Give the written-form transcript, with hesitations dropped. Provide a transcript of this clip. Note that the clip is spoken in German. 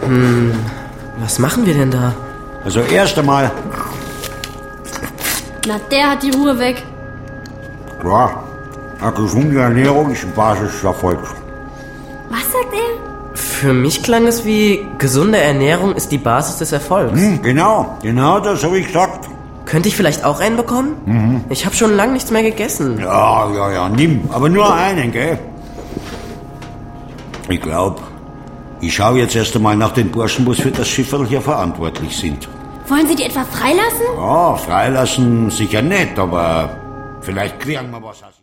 Was machen wir denn da? Also erst einmal, Na, der hat die Ruhe weg. ja, eine gesunde Ernährung ist die Basis des Erfolgs. Was sagt er? Für mich klang es wie, gesunde Ernährung ist die Basis des Erfolgs. Genau das habe ich gesagt. Könnte ich vielleicht auch einen bekommen? Ich habe schon lange nichts mehr gegessen. Ja, nimm, aber nur einen, gell? Ich glaube, ich schaue jetzt erst einmal nach den Burschen, was für das Schifferl hier verantwortlich sind. Wollen Sie die etwa freilassen? Ja, freilassen sicher nicht, aber vielleicht kriegen wir was aus.